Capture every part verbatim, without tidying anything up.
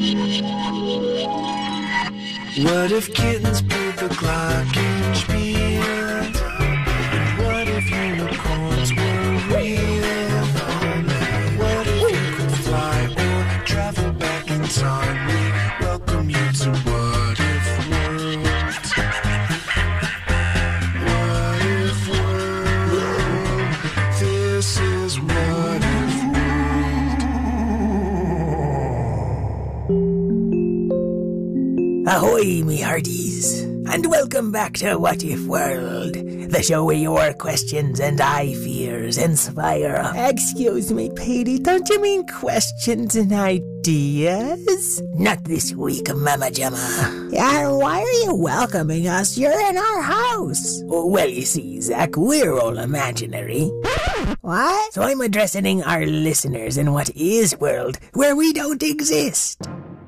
What if kittens played the glockenspiel? What if unicorns were real? What if you could fly or travel back in time? We welcome you to What If World. What If World? This is What If World. Ahoy, me hearties, and welcome back to What If World, the show where your questions and I fears inspire. Excuse me, Petey, don't you mean questions and ideas? Not this week, Mama Gemma. And why are you welcoming us? You're in our house. Well, you see, Zach, we're all imaginary. What? So I'm addressing our listeners in What Is World, where we don't exist.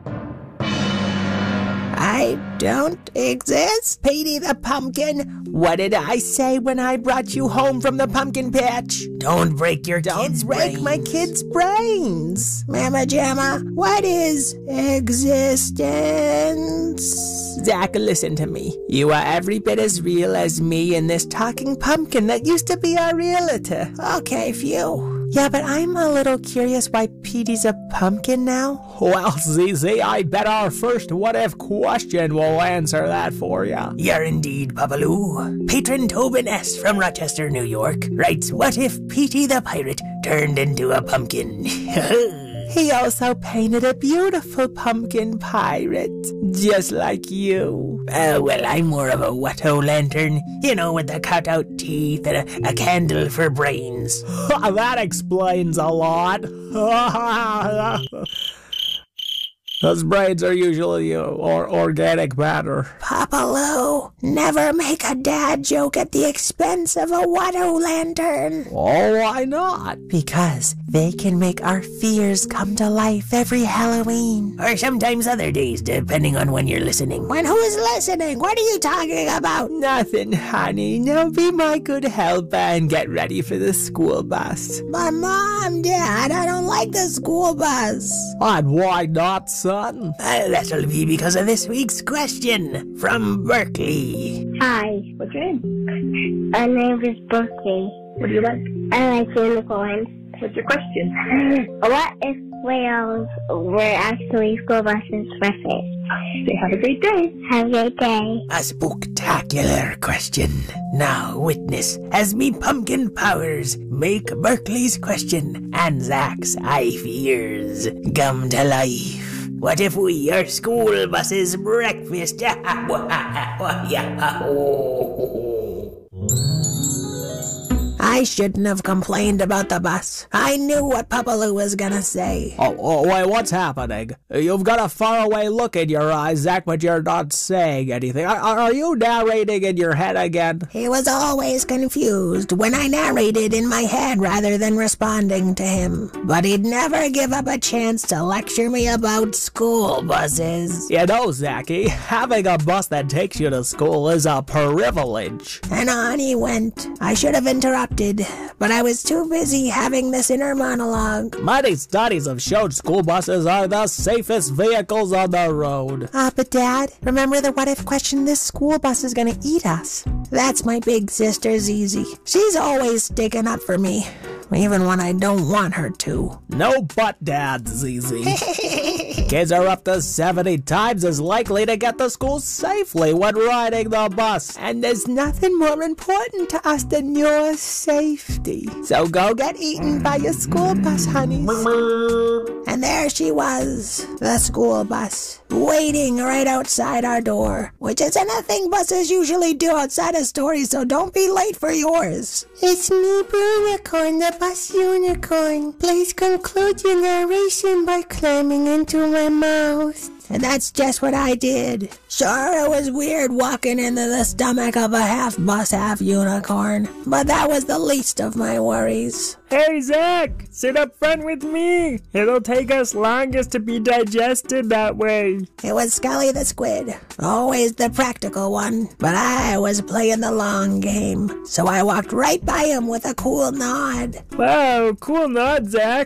I don't exist? Petey the Pumpkin, what did I say when I brought you home from the pumpkin patch? Don't break your don't kids' break brains. my kids' brains. Mama Jamma, what is existence? Zach, listen to me. You are every bit as real as me and this talking pumpkin that used to be our realtor. Okay, phew. Yeah, but I'm a little curious why Petey's a pumpkin now. Well, Z Z, I bet our first what-if question will answer that for ya. You're indeed, Papaloo. Patron Tobin S. from Rochester, New York, writes, what if Petey the pirate turned into a pumpkin? He also painted a beautiful pumpkin pirate, just like you. Uh, well, I'm more of a Watto lantern, you know, with the cut-out teeth and a, a candle for brains. That explains a lot. Those brains are usually uh, or organic matter. Papaloo, never make a dad joke at the expense of a Watto lantern. Oh, why not? Because they can make our fears come to life every Halloween. Or sometimes other days, depending on when you're listening. When who's listening? What are you talking about? Nothing, honey. Now be my good helper and get ready for the school bus. My mom, Dad, I don't like the school bus. And why not, son? Uh, that'll be because of this week's question from Berkeley. Hi. What's your name? My name is Berkeley. What do you like? I like unicorns. What's your question? What if whales were actually school buses for fish? Say have a great day. Have a great day. A spooktacular question. Now witness as me pumpkin powers make Berkeley's question and Zach's I fears come to life. What if we are school buses breakfast? I shouldn't have complained about the bus. I knew what Papaloo was gonna say. Oh, oh, wait, what's happening? You've got a faraway look in your eyes, Zach, but you're not saying anything. Are, are you narrating in your head again? He was always confused when I narrated in my head rather than responding to him. But he'd never give up a chance to lecture me about school buses. You know, Zachy, having a bus that takes you to school is a privilege. And on he went. I should have interrupted, but I was too busy having this inner monologue. Many studies have shown school buses are the safest vehicles on the road. Ah, uh, but Dad, remember the what-if question? This school bus is gonna eat us. That's my big sister, Zizi. She's always sticking up for me, even when I don't want her to. No but, Dad, Zizi. Kids are up to seventy times as likely to get to school safely when riding the bus. And there's nothing more important to us than your safety. So go get eaten by your school bus, honey. And there she was, the school bus, waiting right outside our door, which isn't a thing buses usually do outside of stores, so don't be late for yours. It's me, Unicorn, the bus unicorn. Please conclude your narration by climbing into my mouth. And that's just what I did. Sure, it was weird walking into the stomach of a half bus, half unicorn, but that was the least of my worries. Hey, Zach, sit up front with me. It'll take us longest to be digested that way. It was Scully the Squid, always the practical one, but I was playing the long game, so I walked right by him with a cool nod. Wow, cool nod, Zach.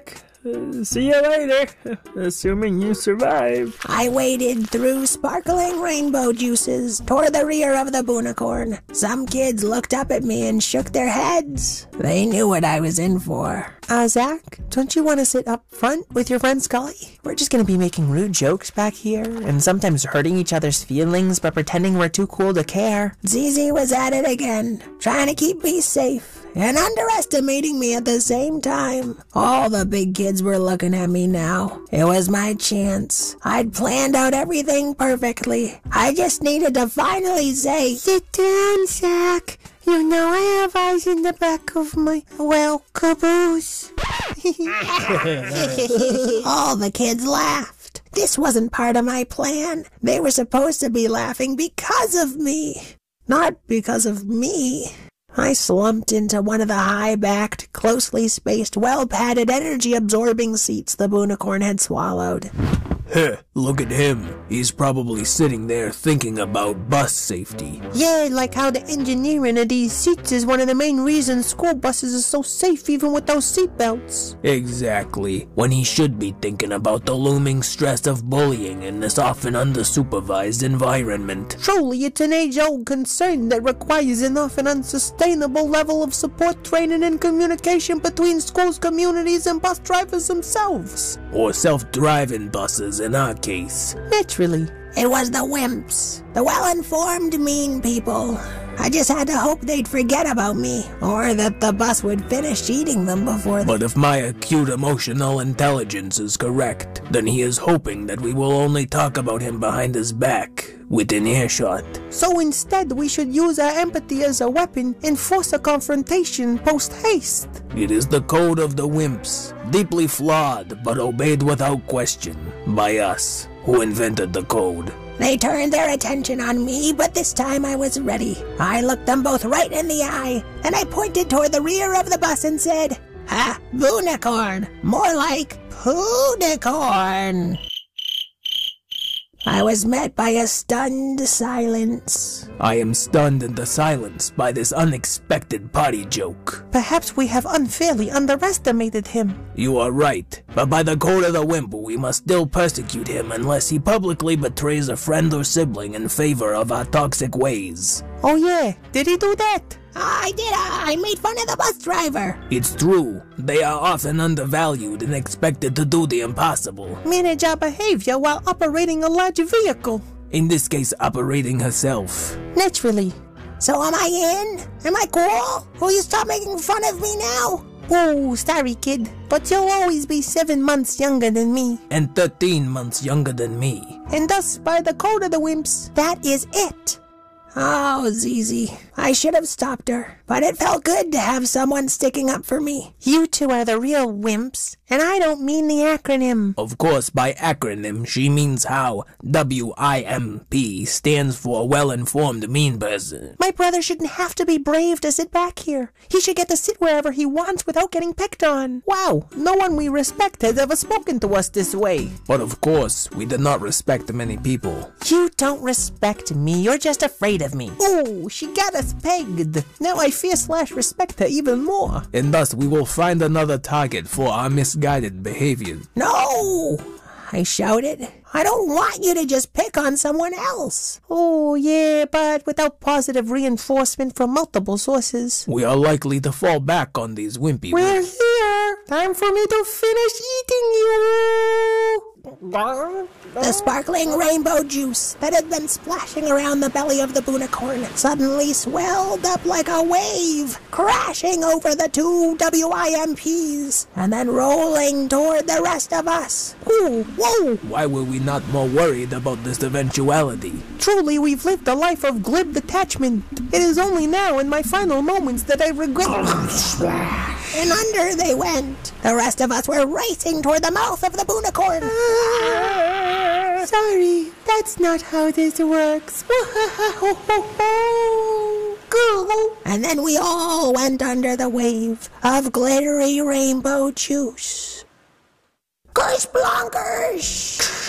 Uh, see you later. Assuming you survive. I waded through sparkling rainbow juices toward the rear of the Boonicorn. Some kids looked up at me and shook their heads. They knew what I was in for. Uh, Zach, don't you want to sit up front with your friend Scully? We're just gonna be making rude jokes back here, and sometimes hurting each other's feelings by pretending we're too cool to care. Zizi was at it again, trying to keep me safe and underestimating me at the same time. All the big kids were looking at me now. It was my chance. I'd planned out everything perfectly. I just needed to finally say, Sit down, Zach. You know I have eyes in the back of my, well, caboose. all the kids laughed. This wasn't part of my plan. They were supposed to be laughing because of me, not because of me. I slumped into one of the high-backed, closely spaced, well-padded, energy-absorbing seats the Boonicorn had swallowed. Heh, look at him. He's probably sitting there thinking about bus safety. Yeah, like how the engineering of these seats is one of the main reasons school buses are so safe even with those seatbelts. Exactly, when he should be thinking about the looming stress of bullying in this often undersupervised environment. Truly, it's an age-old concern that requires an often unsustainable level of support, training, and communication between schools, communities, and bus drivers themselves. Or self-driving buses in our case. Naturally. It was the wimps, the well-informed mean people. I just had to hope they'd forget about me, or that the bus would finish eating them before they... But if my acute emotional intelligence is correct, then he is hoping that we will only talk about him behind his back, within earshot. So instead, we should use our empathy as a weapon and force a confrontation post-haste. It is the code of the wimps, deeply flawed but obeyed without question by us, who invented the code. They turned their attention on me, but this time I was ready. I looked them both right in the eye, and I pointed toward the rear of the bus and said, Ha, Boonicorn, more like Poonicorn. I was met by a stunned silence. I am stunned into silence by this unexpected potty joke. Perhaps we have unfairly underestimated him. You are right, but by the code of the Wimp, we must still persecute him unless he publicly betrays a friend or sibling in favor of our toxic ways. Oh yeah, did he do that? I did. I made fun of the bus driver. It's true. They are often undervalued and expected to do the impossible. Manage our behavior while operating a large vehicle. In this case, operating herself. Naturally. So am I in? Am I cool? Will you stop making fun of me now? Oh, sorry, kid. But you'll always be seven months younger than me. And thirteen months younger than me. And thus, by the code of the Wimps, that is it. Oh, Zizi, I should have stopped her, but it felt good to have someone sticking up for me. You two are the real wimps, and I don't mean the acronym. Of course, by acronym, she means how W I M P stands for well-informed mean person. My brother shouldn't have to be brave to sit back here. He should get to sit wherever he wants without getting picked on. Wow, no one we respect has ever spoken to us this way. But of course, we did not respect many people. You don't respect me, you're just afraid of me. Oh, she got us pegged. Now I fear slash respect her even more. And thus we will find another target for our misguided behavior. No! I shouted. I don't want you to just pick on someone else. Oh, yeah, but without positive reinforcement from multiple sources. We are likely to fall back on these wimpy We're here. Time for me to finish eating you. The sparkling rainbow juice that had been splashing around the belly of the Boonicorn suddenly swelled up like a wave, crashing over the two W I M Ps, and then rolling toward the rest of us. Ooh, whoa! Why were we not more worried about this eventuality? Truly, we've lived a life of glib detachment. It is only now, in my final moments, that I regret... And under they went. The rest of us were racing toward the mouth of the Boonicorn. Sorry, that's not how this works. Go. And then we all went under the wave of glittery rainbow juice. Kersplonkers!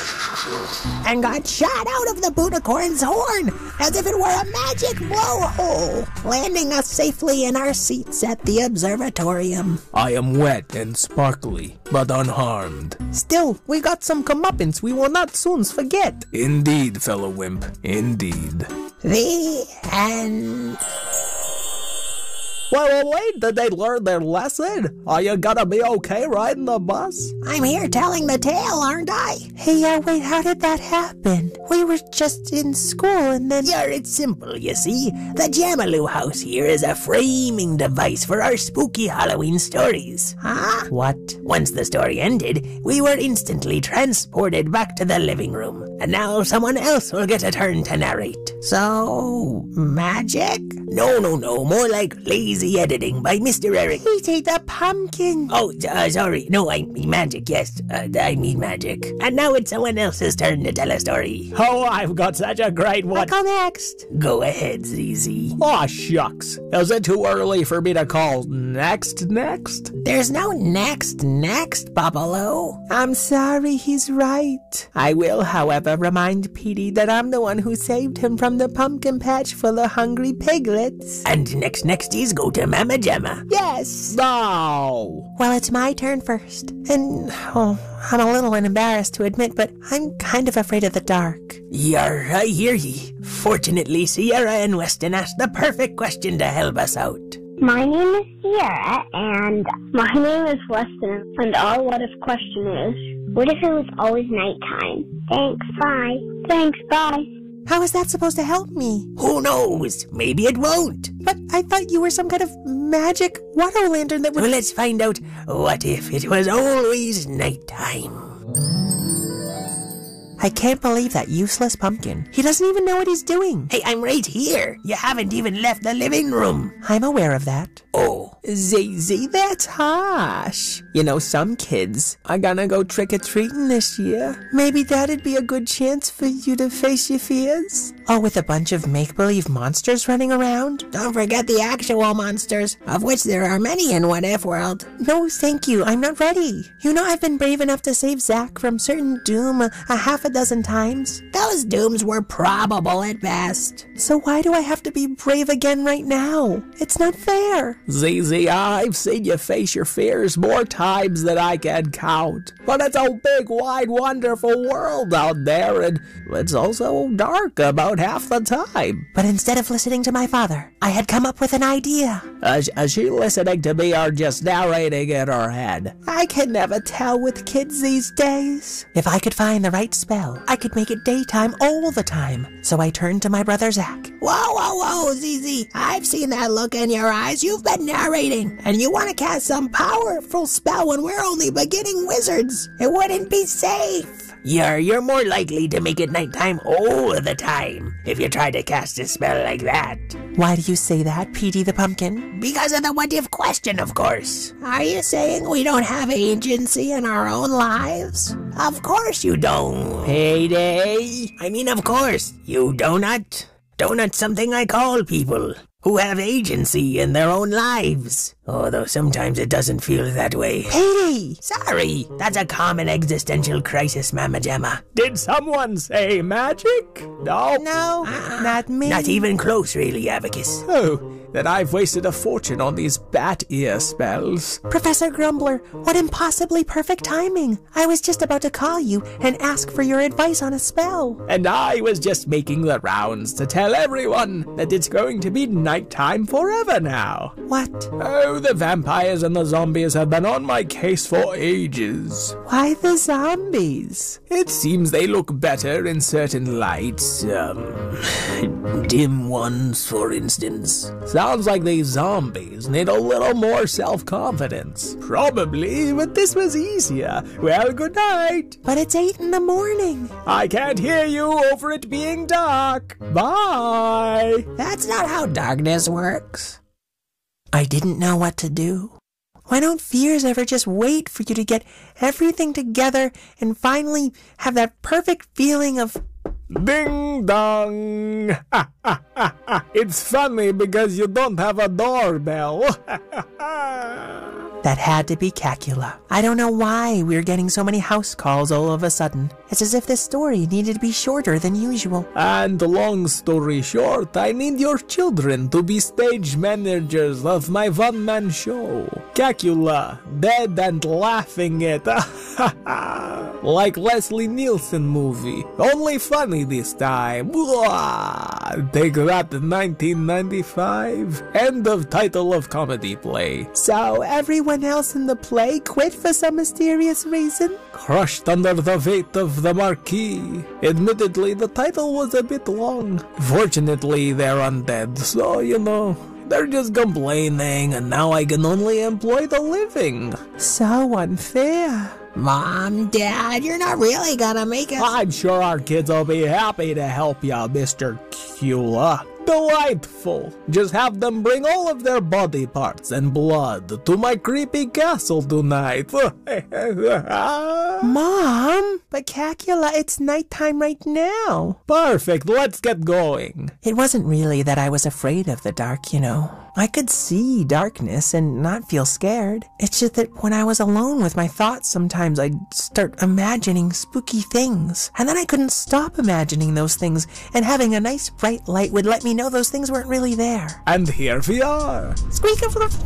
and got shot out of the Butacorn's horn as if it were a magic blowhole, landing us safely in our seats at the observatorium. I am wet and sparkly, but unharmed. Still, we got some comeuppance we will not soon forget. Indeed, fellow wimp, indeed. The end. Well, well, wait, did they learn their lesson? Are you gonna be okay riding the bus? I'm here telling the tale, aren't I? Hey, uh, wait, how did that happen? We were just in school and then... Yeah, it's simple, you see. The Jamaloo house here is a framing device for our spooky Halloween stories. Huh? What? Once the story ended, we were instantly transported back to the living room. And now someone else will get a turn to narrate. So, magic? No, no, no, more like lazy editing by Mister Eric. He ate the pumpkin. Oh, uh, sorry. No, I mean magic, yes. Uh, I mean magic. And now it's someone else's turn to tell a story. Oh, I've got such a great one. I'll go next. Go ahead, Z Z. Aw, shucks. Is it too early for me to call next next? There's no next next, Papalo. I'm sorry, he's right. I will, however, remind Petey that I'm the one who saved him from the pumpkin patch full of hungry piglets. And next nexties go to Mama Gemma. Yes. No. Well, it's my turn first. And, oh, I'm a little embarrassed to admit, but I'm kind of afraid of the dark. Yar, I hear ye. Fortunately, Sierra and Weston asked the perfect question to help us out. My name is Sierra, and my name is Weston, and our what-if question is, what if it was always nighttime? Thanks, bye. Thanks, bye. How is that supposed to help me? Who knows? Maybe it won't. But I thought you were some kind of magic water lantern that would... Well, let's find out. What if it was always nighttime? I can't believe that useless pumpkin. He doesn't even know what he's doing. Hey, I'm right here. You haven't even left the living room. I'm aware of that. Oh. Z-Z, that's harsh. You know, some kids are gonna go trick-or-treating this year. Maybe that'd be a good chance for you to face your fears. Oh, with a bunch of make-believe monsters running around? Don't forget the actual monsters, of which there are many in What If World. No, thank you. I'm not ready. You know I've been brave enough to save Zach from certain doom a, a half a dozen times. Those dooms were probable at best. So why do I have to be brave again right now? It's not fair. Z Z, I've seen you face your fears more times than I can count. But it's a big, wide, wonderful world out there, and it's also dark about half the time. But instead of listening to my father, I had come up with an idea. Is, is she listening to me or just narrating in her head? I can never tell with kids these days. If I could find the right spell, I could make it daytime all the time. So I turned to my brother Zach. Whoa, whoa, whoa, Z Z. I've seen that look in your eyes. You've been narrating, and you want to cast some powerful spell when we're only beginning wizards. It wouldn't be safe. You're, you're more likely to make it nighttime all the time if you try to cast a spell like that. Why do you say that, Petey the Pumpkin? Because of the what-if question, of course. Are you saying we don't have agency in our own lives? Of course you don't. Payday. I mean, of course, you donut. Donut's something I call people who have agency in their own lives. Although sometimes it doesn't feel that way. Petey! Sorry, that's a common existential crisis, Mama Gemma. Did someone say magic? No. No, Ah, not me. Not even close, really, Abacus. Oh, then I've wasted a fortune on these bat ear spells. Professor Grumbler, what impossibly perfect timing. I was just about to call you and ask for your advice on a spell. And I was just making the rounds to tell everyone that it's going to be nighttime forever now. What? Oh, the vampires and the zombies have been on my case for ages. Why the zombies? It seems they look better in certain lights. Um, dim ones, for instance. Sounds like these zombies need a little more self-confidence. Probably, but this was easier. Well, good night. But it's eight in the morning. I can't hear you over it being dark. Bye. That's not how darkness works. I didn't know what to do. Why don't fears ever just wait for you to get everything together and finally have that perfect feeling of... Ding dong. Ha, ha, ha, ha. It's funny because you don't have a doorbell. That had to be Cacula. I don't know why we're getting so many house calls all of a sudden. It's as if this story needed to be shorter than usual. And long story short, I need your children to be stage managers of my one-man show. Cacula, dead and laughing it. Like Leslie Nielsen movie. Only funny this time. Take that, nineteen ninety-five. End of title of comedy play. So everyone else in the play quit for some mysterious reason? Crushed under the weight of the marquee. Admittedly, the title was a bit long. Fortunately, they're undead, so, you know, they're just complaining, and now I can only employ the living. So unfair. Mom, Dad, you're not really gonna make us... I'm sure our kids will be happy to help you, Mister Cula. Delightful. Just have them bring all of their body parts and blood to my creepy castle tonight. Mom, but Cacula, it's nighttime right now. Perfect, let's get going. It wasn't really that I was afraid of the dark, you know. I could see darkness and not feel scared. It's just that when I was alone with my thoughts, sometimes I'd start imagining spooky things. And then I couldn't stop imagining those things, and having a nice bright light would let me know those things weren't really there. And here we are. Squeak of the...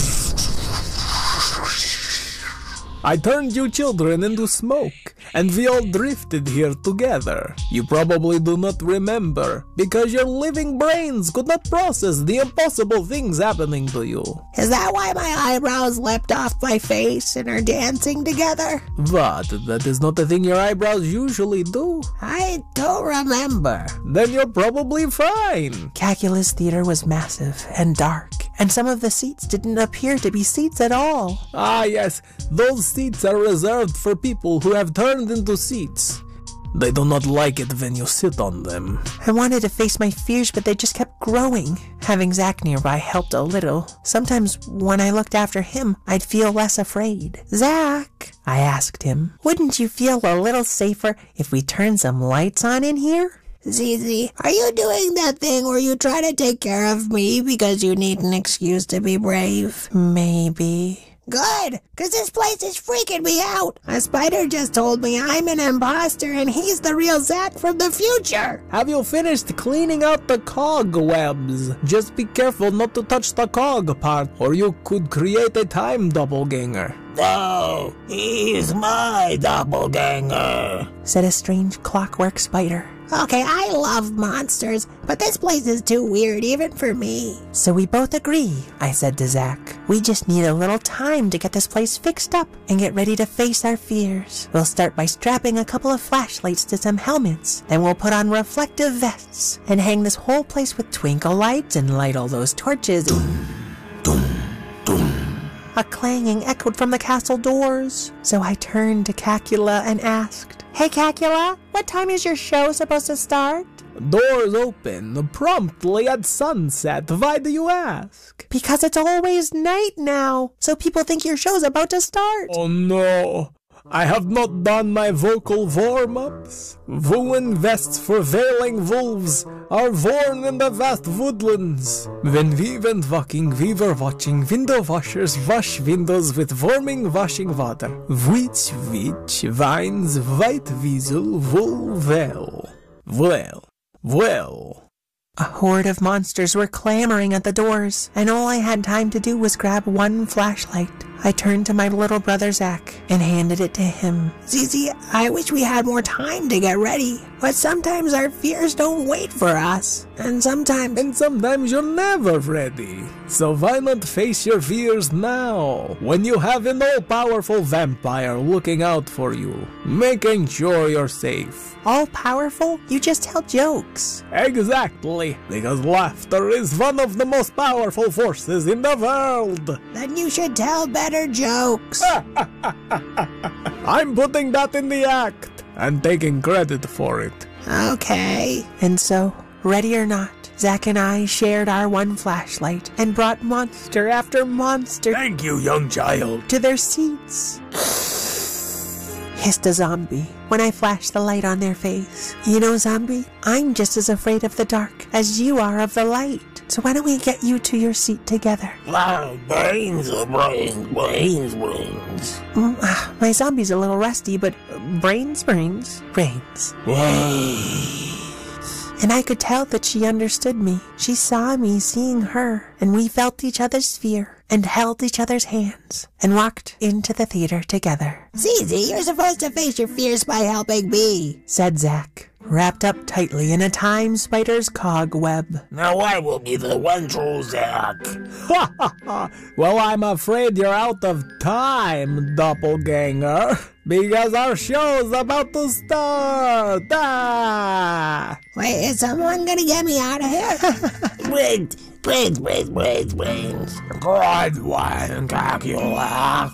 I turned you children into smoke, and we all drifted here together. You probably do not remember, because your living brains could not process the impossible things happening to you. Is that why my eyebrows leapt off my face and are dancing together? But that is not the thing your eyebrows usually do. I don't remember. Then you're probably fine. Cacula's theater was massive and dark, and some of the seats didn't appear to be seats at all. Ah yes, those seats are reserved for people who have turned into seats. They do not like it when you sit on them. I wanted to face my fears, but they just kept growing. Having Zach nearby helped a little. Sometimes when I looked after him, I'd feel less afraid. Zach, I asked him, wouldn't you feel a little safer if we turned some lights on in here? Zizi, are you doing that thing where you try to take care of me because you need an excuse to be brave? Maybe. Good, because this place is freaking me out. A spider just told me I'm an imposter and he's the real Zach from the future. Have you finished cleaning out the cogwebs? Just be careful not to touch the cog part, or you could create a time doppelganger. No, he's my doppelganger, said a strange clockwork spider. Okay, I love monsters, but this place is too weird even for me. So we both agree, I said to Zach. We just need a little time to get this place fixed up and get ready to face our fears. We'll start by strapping a couple of flashlights to some helmets. Then we'll put on reflective vests and hang this whole place with twinkle lights and light all those torches. Dum, dum, dum. A clanging echoed from the castle doors. So I turned to Cacula and asked, Hey Cacula, what time is your show supposed to start? Doors open promptly at sunset. Why do you ask? Because it's always night now, so people think your show's about to start. Oh no, I have not done my vocal warm-ups. Woolen vests for veiling wolves are worn in the vast woodlands. When we went walking, we were watching window washers wash windows with warming washing water. Witch, witch, vines, white weasel, wool, well. Well, well. A horde of monsters were clamoring at the doors, and all I had time to do was grab one flashlight. I turned to my little brother Zach and handed it to him. Zizi, I wish we had more time to get ready, but sometimes our fears don't wait for us, and sometimes... And sometimes you're never ready. So why not face your fears now, when you have an all-powerful vampire looking out for you, making sure you're safe. All-powerful? You just tell jokes. Exactly, because laughter is one of the most powerful forces in the world. Then you should tell better jokes. I'm putting that in the act and taking credit for it. Okay. And so, ready or not, Zach and I shared our one flashlight and brought monster after monster Thank you, young child. to their seats. Hissed a zombie when I flashed the light on their face. You know, zombie, I'm just as afraid of the dark as you are of the light. So why don't we get you to your seat together? Wow, brains, brains, brains, brains. Mm, ah, my zombie's a little rusty, but brains, brains, brains. Brains. And I could tell that she understood me. She saw me seeing her, and we felt each other's fear, and held each other's hands, and walked into the theater together. Zizi, you're supposed to face your fears by helping me, said Zack, wrapped up tightly in a time spider's cobweb. Now I will be the one true Zack. Ha ha ha! Well, I'm afraid you're out of time, doppelganger, because our show's about to start. Ah! Wait, is someone gonna get me out of here? Brains, brains, brains, brains, brains. Good one, calculus.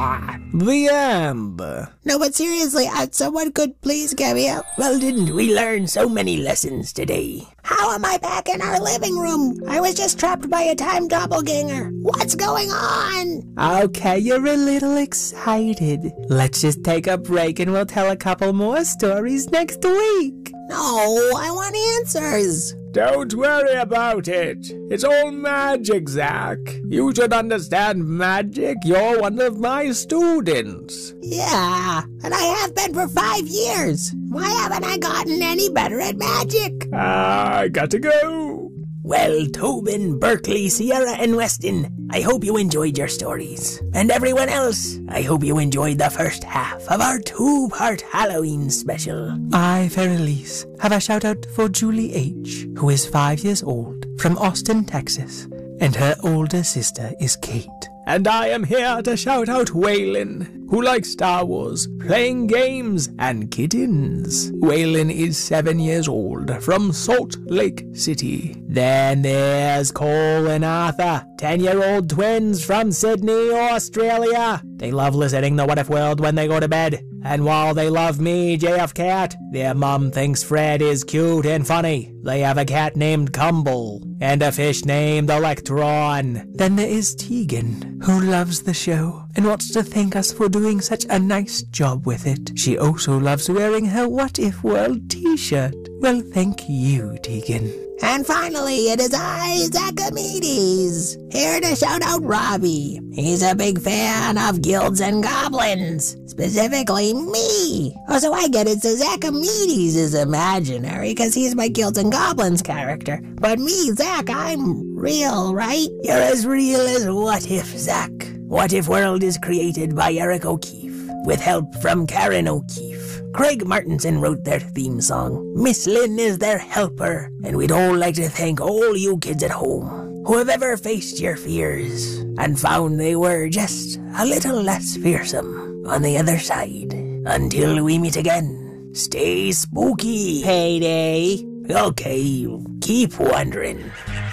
The end. No, but seriously, uh, someone could please get me out. Well, didn't we learn so many lessons today? How am I back in our living room? I was just trapped by a time doppelganger. What's going on? Okay, you're a little excited. Let's just take a break and we'll tell a couple more stories next week. No, I want answers. Don't worry about it. It's all magic, Zack. You should understand magic. You're one of my students. Yeah, and I have been for five years. Why haven't I gotten any better at magic? I gotta go. Well, Tobin, Berkeley, Sierra, and Weston, I hope you enjoyed your stories. And everyone else, I hope you enjoyed the first half of our two-part Halloween special. I, Ferelise, have a shout-out for Julie H., who is five years old, from Austin, Texas, and her older sister is Kate. And I am here to shout out Waylon, who likes Star Wars, playing games, and kittens. Waylon is seven years old, from Salt Lake City. Then there's Cole and Arthur, ten-year-old twins from Sydney, Australia. They love listening to What If World when they go to bed. And while they love me, J F Cat, their mum thinks Fred is cute and funny. They have a cat named Cumble, and a fish named Electron. Then there is Tegan, who loves the show and wants to thank us for doing such a nice job with it. She also loves wearing her What If World t-shirt. Well, thank you, Tegan. And finally, it is I, Zachamedes, here to shout out Robbie. He's a big fan of guilds and goblins, specifically me. Oh, so I get it, so Zachamedes is imaginary because he's my guilds and goblins character. But me, Zach, I'm real, right? You're as real as What If, Zach. What If World is created by Eric O'Keefe, with help from Karen O'Keefe. Craig Martinson wrote their theme song. Miss Lynn is their helper. And we'd all like to thank all you kids at home who have ever faced your fears and found they were just a little less fearsome on the other side. Until we meet again, stay spooky. Payday. Okay, keep wondering.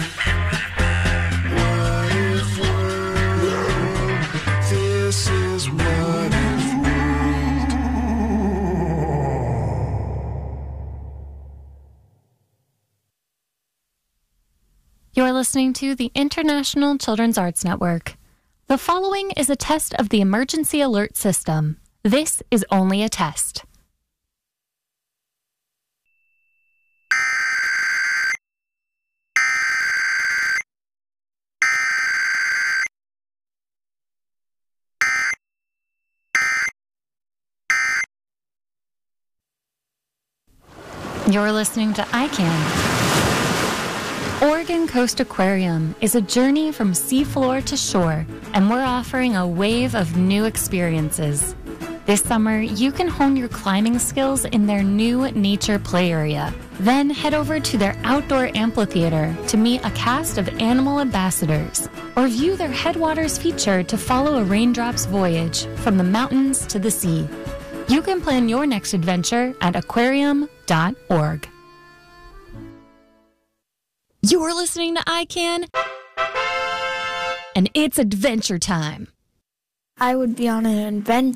What if world? This is what if You're listening to the International Children's Arts Network. The following is a test of the emergency alert system. This is only a test. You're listening to I CAN. Oregon Coast Aquarium is a journey from seafloor to shore, and we're offering a wave of new experiences. This summer, you can hone your climbing skills in their new nature play area. Then head over to their outdoor amphitheater to meet a cast of animal ambassadors, or view their Headwaters feature to follow a raindrop's voyage from the mountains to the sea. You can plan your next adventure at aquarium dot org. You're listening to I CAN, and it's adventure time. I would be on an adventure.